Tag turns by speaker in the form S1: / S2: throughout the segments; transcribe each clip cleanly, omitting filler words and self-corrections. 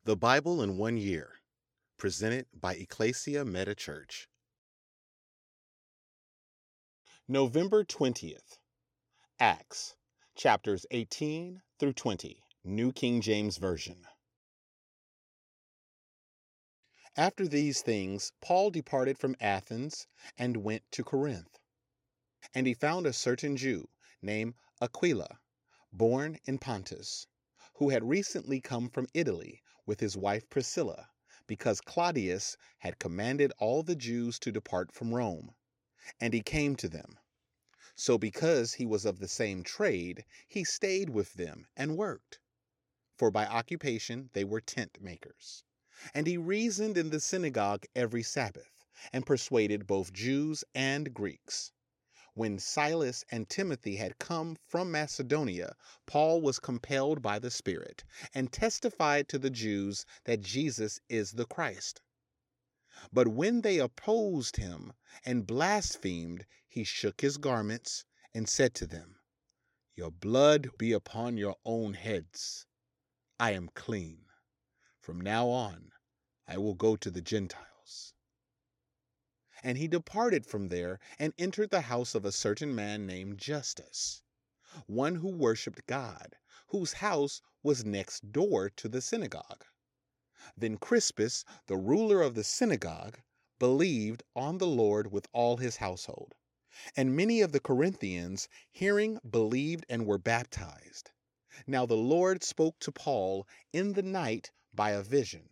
S1: The Bible in 1 Year, presented by Ecclesia Meta Church. November 20th, Acts, chapters 18 through 20, New King James Version. After these things, Paul departed from Athens and went to Corinth. And he found a certain Jew named Aquila, born in Pontus, who had recently come from Italy with his wife Priscilla, because Claudius had commanded all the Jews to depart from Rome. And he came to them. So because he was of the same trade, he stayed with them and worked. For by occupation they were tent makers. And he reasoned in the synagogue every Sabbath, and persuaded both Jews and Greeks. When Silas and Timothy had come from Macedonia, Paul was compelled by the Spirit, and testified to the Jews that Jesus is the Christ. But when they opposed him and blasphemed, he shook his garments and said to them, "Your blood be upon your own heads. I am clean. From now on, I will go to the Gentiles." And he departed from there and entered the house of a certain man named Justus, one who worshipped God, whose house was next door to the synagogue. Then Crispus, the ruler of the synagogue, believed on the Lord with all his household. And many of the Corinthians, hearing, believed and were baptized. Now the Lord spoke to Paul in the night by a vision.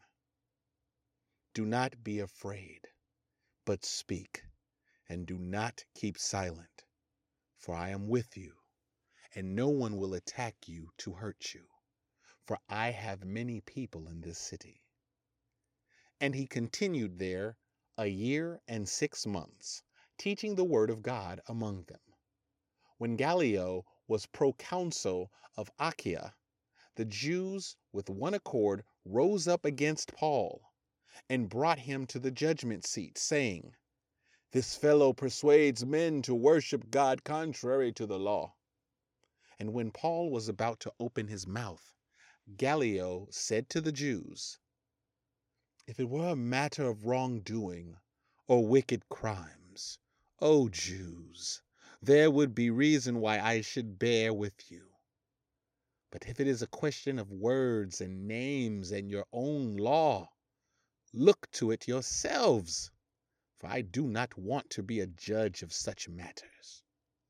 S1: "Do not be afraid, but speak, and do not keep silent, for I am with you, and no one will attack you to hurt you, for I have many people in this city." And he continued there 1 year and 6 months, teaching the word of God among them. When Gallio was proconsul of Achaia, the Jews with one accord rose up against Paul, and brought him to the judgment seat, saying, "This fellow persuades men to worship God contrary to the law." And when Paul was about to open his mouth, Gallio said to the Jews, "If it were a matter of wrongdoing or wicked crimes, O Jews, there would be reason why I should bear with you. But if it is a question of words and names and your own law, look to it yourselves, for I do not want to be a judge of such matters."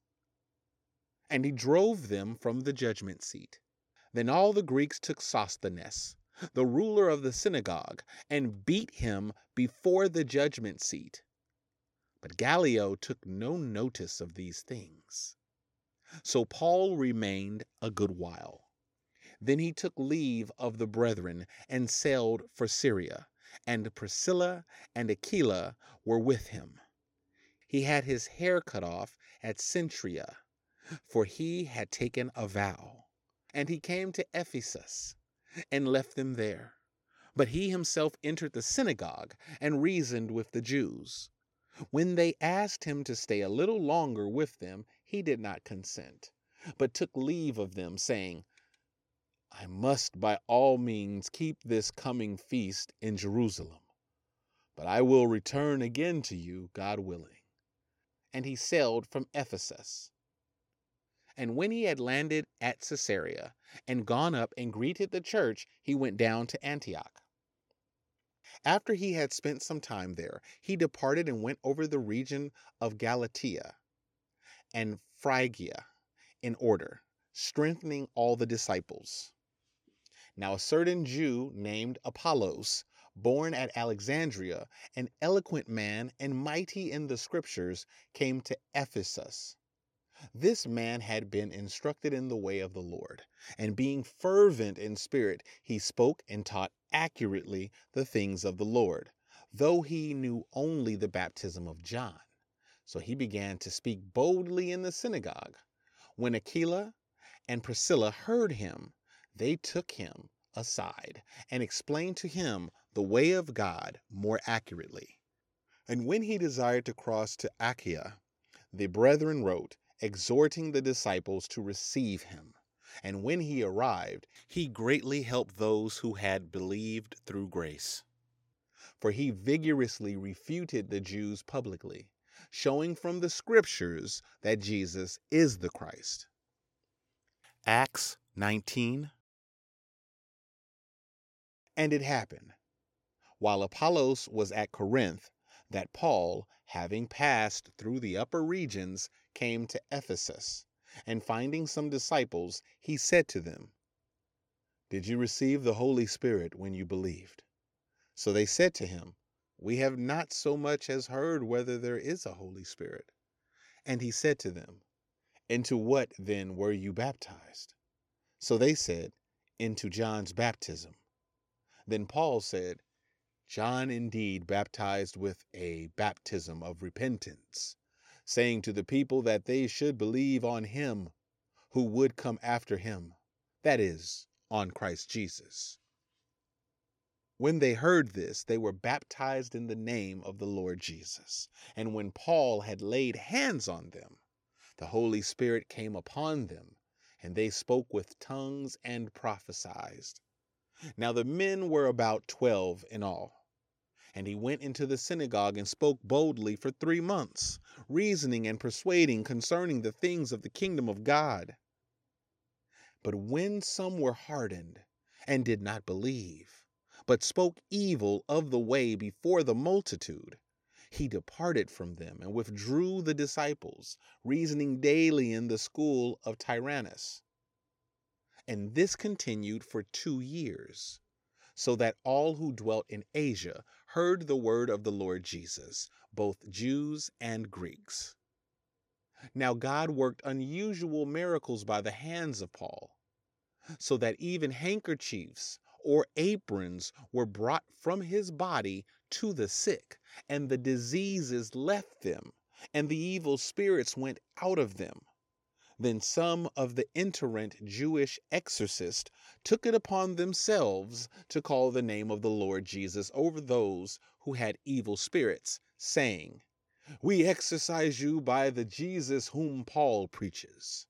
S1: And he drove them from the judgment seat. Then all the Greeks took Sosthenes, the ruler of the synagogue, and beat him before the judgment seat. But Gallio took no notice of these things. So Paul remained a good while. Then he took leave of the brethren and sailed for Syria, and Priscilla and Aquila were with him. He had his hair cut off at Cenchrea, for he had taken a vow. And he came to Ephesus and left them there. But he himself entered the synagogue and reasoned with the Jews. When they asked him to stay a little longer with them, he did not consent, but took leave of them, saying, "I must by all means keep this coming feast in Jerusalem, but I will return again to you, God willing." And he sailed from Ephesus. And when he had landed at Caesarea and gone up and greeted the church, he went down to Antioch. After he had spent some time there, he departed and went over the region of Galatia and Phrygia in order, strengthening all the disciples. Now a certain Jew named Apollos, born at Alexandria, an eloquent man and mighty in the scriptures, came to Ephesus. This man had been instructed in the way of the Lord, and being fervent in spirit, he spoke and taught accurately the things of the Lord, though he knew only the baptism of John. So he began to speak boldly in the synagogue. When Aquila and Priscilla heard him, they took him aside and explained to him the way of God more accurately. And when he desired to cross to Achaia, the brethren wrote, exhorting the disciples to receive him. And when he arrived, he greatly helped those who had believed through grace. For he vigorously refuted the Jews publicly, showing from the scriptures that Jesus is the Christ. Acts 19. And it happened, while Apollos was at Corinth, that Paul, having passed through the upper regions, came to Ephesus, and finding some disciples, he said to them, "Did you receive the Holy Spirit when you believed?" So they said to him, "We have not so much as heard whether there is a Holy Spirit." And he said to them, "Into what then were you baptized?" So they said, "Into John's baptism." Then Paul said, "John indeed baptized with a baptism of repentance, saying to the people that they should believe on him who would come after him, that is, on Christ Jesus." When they heard this, they were baptized in the name of the Lord Jesus. And when Paul had laid hands on them, the Holy Spirit came upon them, and they spoke with tongues and prophesied. Now the men were about 12 in all. And he went into the synagogue and spoke boldly for 3 months, reasoning and persuading concerning the things of the kingdom of God. But when some were hardened and did not believe, but spoke evil of the way before the multitude, he departed from them and withdrew the disciples, reasoning daily in the school of Tyrannus. And this continued for 2 years. So that all who dwelt in Asia heard the word of the Lord Jesus, both Jews and Greeks. Now God worked unusual miracles by the hands of Paul, so that even handkerchiefs or aprons were brought from his body to the sick, and the diseases left them, and the evil spirits went out of them. Then some of the itinerant Jewish exorcists took it upon themselves to call the name of the Lord Jesus over those who had evil spirits, saying, "We exorcise you by the Jesus whom Paul preaches."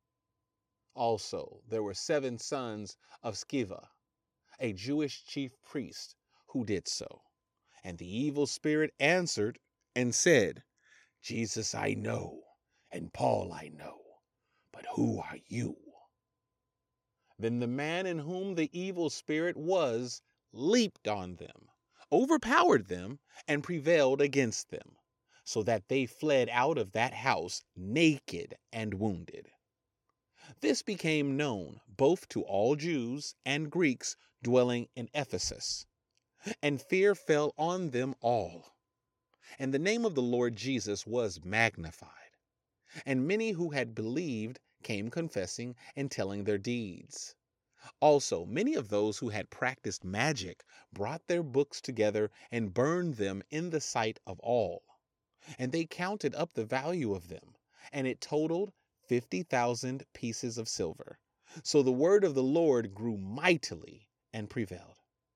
S1: Also, there were 7 sons of Sceva, a Jewish chief priest, who did so. And the evil spirit answered and said, "Jesus I know, and Paul I know, but who are you?" Then the man in whom the evil spirit was leaped on them, overpowered them, and prevailed against them, so that they fled out of that house naked and wounded. This became known both to all Jews and Greeks dwelling in Ephesus, and fear fell on them all. And the name of the Lord Jesus was magnified. And many who had believed came confessing and telling their deeds. Also, many of those who had practiced magic brought their books together and burned them in the sight of all. And they counted up the value of them, and it totaled 50,000 pieces of silver. So the word of the Lord grew mightily and prevailed.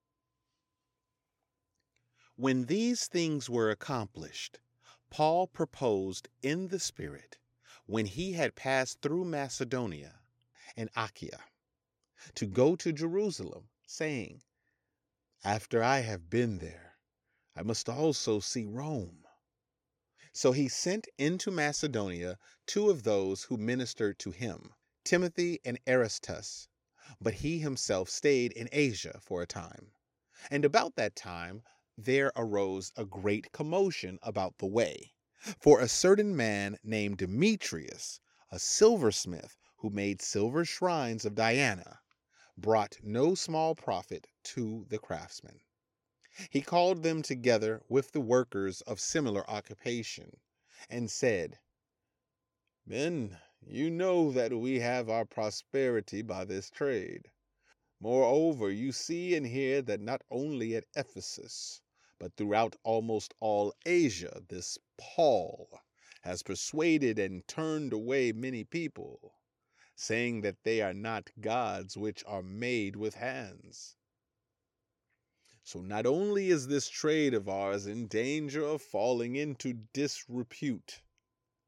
S1: When these things were accomplished, Paul proposed in the Spirit, when he had passed through Macedonia and Achaia, to go to Jerusalem, saying, "After I have been there, I must also see Rome." So he sent into Macedonia 2 of those who ministered to him, Timothy and Aristus, but he himself stayed in Asia for a time. And about that time there arose a great commotion about the way. For a certain man named Demetrius, a silversmith who made silver shrines of Diana, brought no small profit to the craftsmen. He called them together with the workers of similar occupation, and said, "Men, you know that we have our prosperity by this trade. Moreover, you see and hear that not only at Ephesus, but throughout almost all Asia, this Paul has persuaded and turned away many people, saying that they are not gods which are made with hands. So not only is this trade of ours in danger of falling into disrepute,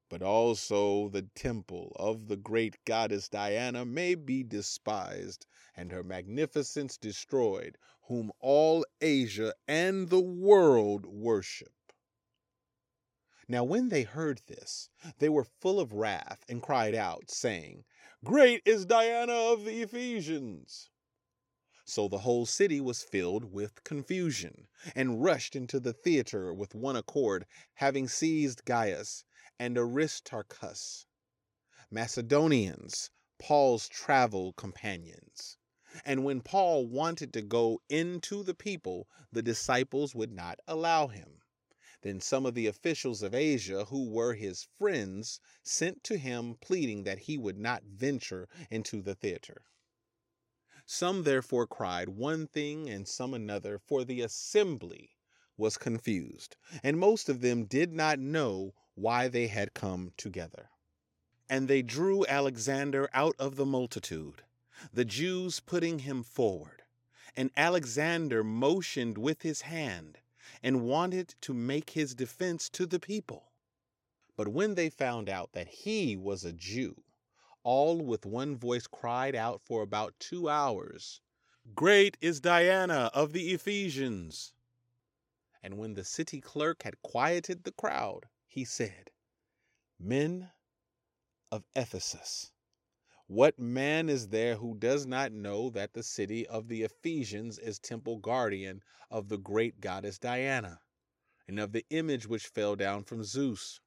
S1: but also the temple of the great goddess Diana may be despised and her magnificence destroyed, whom all Asia and the world worship." Now when they heard this, they were full of wrath and cried out, saying, "Great is Diana of the Ephesians." So the whole city was filled with confusion, and rushed into the theater with one accord, having seized Gaius and Aristarchus, Macedonians, Paul's travel companions. And when Paul wanted to go into the people, the disciples would not allow him. Then some of the officials of Asia, who were his friends, sent to him pleading that he would not venture into the theater. Some therefore cried one thing and some another, for the assembly was confused, and most of them did not know why they had come together. And they drew Alexander out of the multitude, the Jews putting him forward. And Alexander motioned with his hand and wanted to make his defense to the people. But when they found out that he was a Jew, all with one voice cried out for about 2 hours, "Great is Diana of the Ephesians." And when the city clerk had quieted the crowd, he said, "Men of Ephesus, what man is there who does not know that the city of the Ephesians is temple guardian of the great goddess Diana, and of the image which fell down from Zeus?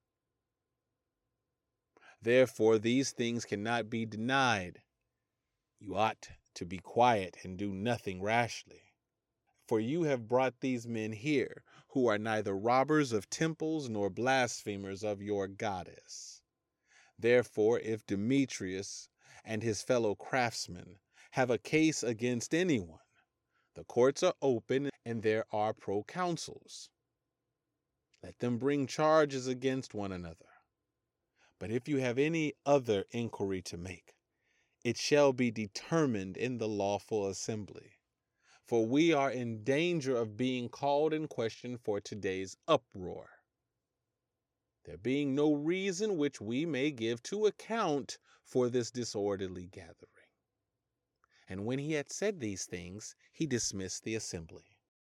S1: Therefore these things cannot be denied. You ought to be quiet and do nothing rashly. For you have brought these men here, who are neither robbers of temples nor blasphemers of your goddess. Therefore, if Demetrius and his fellow craftsmen have a case against anyone, the courts are open and there are proconsuls. Let them bring charges against one another. But if you have any other inquiry to make, it shall be determined in the lawful assembly. For we are in danger of being called in question for today's uproar, there being no reason which we may give to account for this disorderly gathering." And when he had said these things, he dismissed the assembly.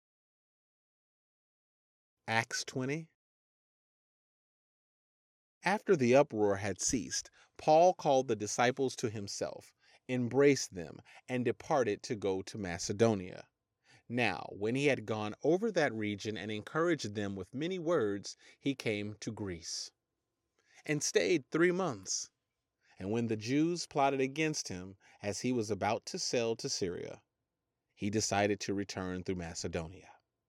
S1: Acts 20. After the uproar had ceased, Paul called the disciples to himself, embraced them, and departed to go to Macedonia. Now, when he had gone over that region and encouraged them with many words, he came to Greece, and stayed 3 months. And when the Jews plotted against him as he was about to sail to Syria, he decided to return through Macedonia.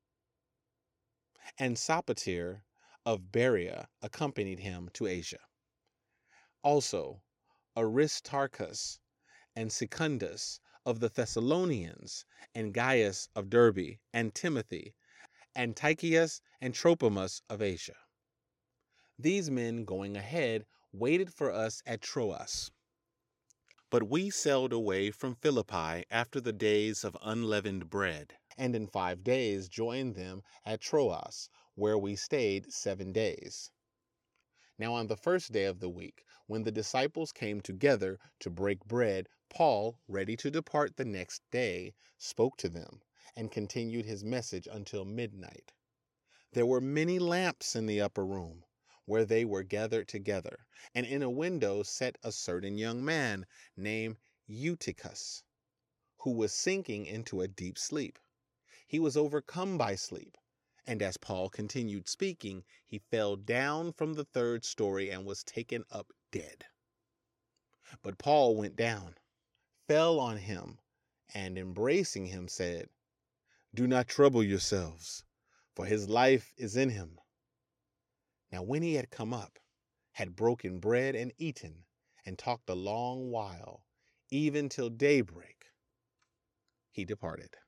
S1: And Sopater of Berea accompanied him to Asia. Also, Aristarchus and Secundus of the Thessalonians, and Gaius of Derbe, and Timothy, and Tychicus and Trophimus of Asia. These men, going ahead, waited for us at Troas. But we sailed away from Philippi after the days of unleavened bread, and in 5 days joined them at Troas, where we stayed 7 days. Now on the first day of the week, when the disciples came together to break bread, Paul, ready to depart the next day, spoke to them and continued his message until midnight. There were many lamps in the upper room, where they were gathered together, and in a window sat a certain young man named Eutychus, who was sinking into a deep sleep. He was overcome by sleep, and as Paul continued speaking, he fell down from the 3rd story and was taken up dead. But Paul went down, fell on him, and embracing him said, "Do not trouble yourselves, for his life is in him." Now when he had come up, had broken bread and eaten, and talked a long while, even till daybreak, he departed.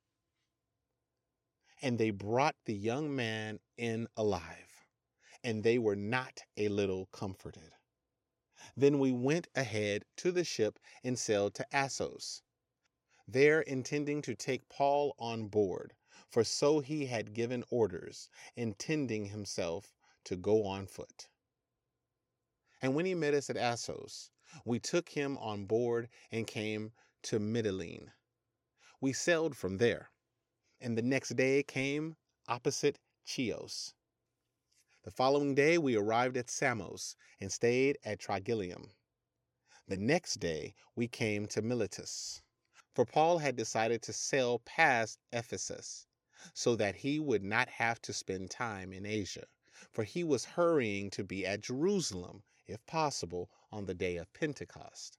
S1: And they brought the young man in alive, and they were not a little comforted. Then we went ahead to the ship and sailed to Assos, there intending to take Paul on board, for so he had given orders, intending himself to go on foot. And when he met us at Assos, we took him on board and came to Mytilene. We sailed from there, and the next day came opposite Chios. The following day we arrived at Samos and stayed at Trogyllium. The next day we came to Miletus, for Paul had decided to sail past Ephesus so that he would not have to spend time in Asia, for he was hurrying to be at Jerusalem, if possible, on the day of Pentecost.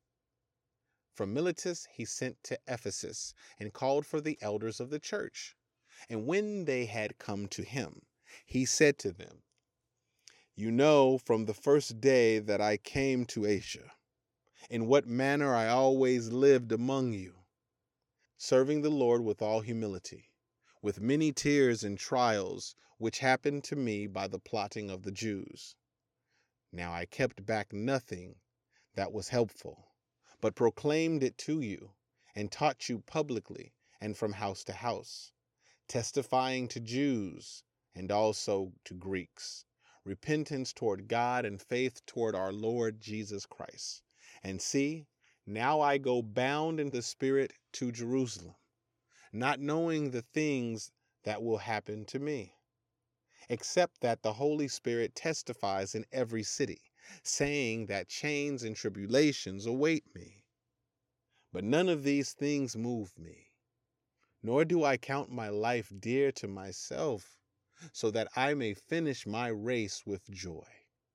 S1: From Miletus he sent to Ephesus and called for the elders of the church. And when they had come to him, he said to them, "You know from the first day that I came to Asia, in what manner I always lived among you, serving the Lord with all humility, with many tears and trials, which happened to me by the plotting of the Jews. Now I kept back nothing that was helpful, but proclaimed it to you, and taught you publicly and from house to house, testifying to Jews and also to Greeks, repentance toward God and faith toward our Lord Jesus Christ. And see, now I go bound in the Spirit to Jerusalem, not knowing the things that will happen to me, except that the Holy Spirit testifies in every city, saying that chains and tribulations await me. But none of these things move me, nor do I count my life dear to myself, so that I may finish my race with joy,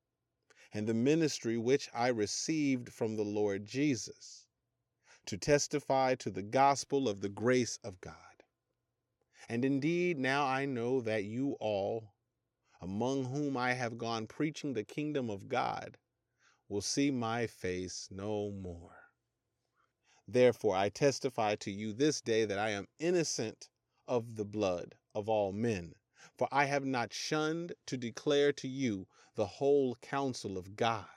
S1: and the ministry which I received from the Lord Jesus, to testify to the gospel of the grace of God. And indeed, now I know that you all, among whom I have gone preaching the kingdom of God, will see my face no more. Therefore, I testify to you this day that I am innocent of the blood of all men, for I have not shunned to declare to you the whole counsel of God.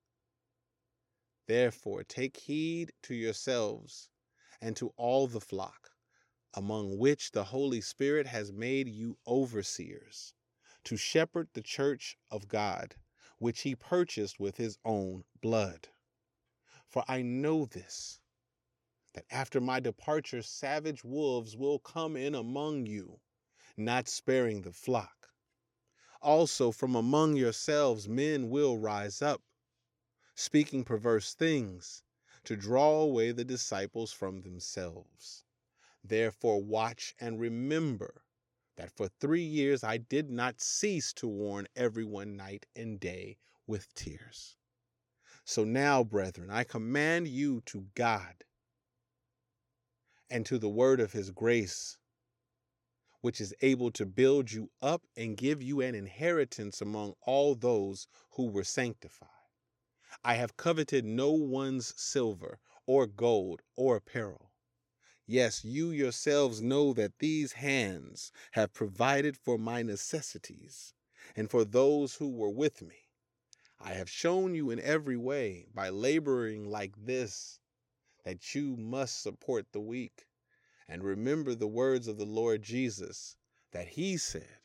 S1: Therefore, take heed to yourselves and to all the flock, among which the Holy Spirit has made you overseers, to shepherd the church of God, which he purchased with his own blood. For I know this, that after my departure savage wolves will come in among you, not sparing the flock. Also from among yourselves men will rise up, speaking perverse things, to draw away the disciples from themselves. Therefore watch and remember that for 3 years I did not cease to warn everyone night and day with tears. So now, brethren, I command you to God and to the word of his grace, which is able to build you up and give you an inheritance among all those who were sanctified. I have coveted no one's silver or gold or apparel. Yes, you yourselves know that these hands have provided for my necessities and for those who were with me. I have shown you in every way, by laboring like this, that you must support the weak. And remember the words of the Lord Jesus, that he said,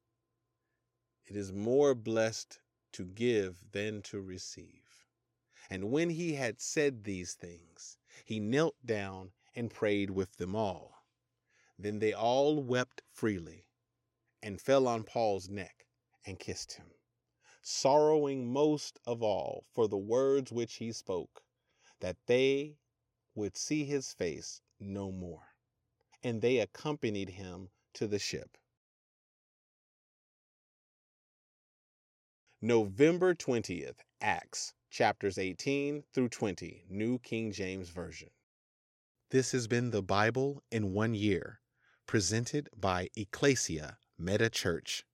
S1: "It is more blessed to give than to receive." And when he had said these things, he knelt down and prayed with them all. Then they all wept freely and fell on Paul's neck and kissed him, sorrowing most of all for the words which he spoke, that they would see his face no more. And they accompanied him to the ship. November 20th, Acts, chapters 18 through 20, New King James Version. This has been the Bible in 1 year, presented by Ecclesia Meta Church.